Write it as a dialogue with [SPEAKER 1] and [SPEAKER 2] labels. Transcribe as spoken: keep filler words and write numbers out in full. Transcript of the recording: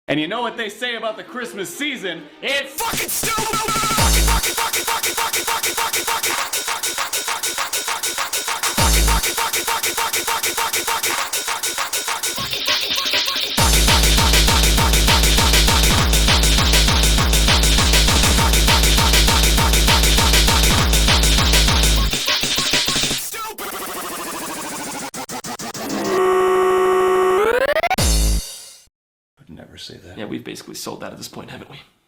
[SPEAKER 1] And you know what they say about the Christmas season? It's fucking stupid!
[SPEAKER 2] Never say that.
[SPEAKER 1] Yeah, we've basically sold that at this point, haven't we?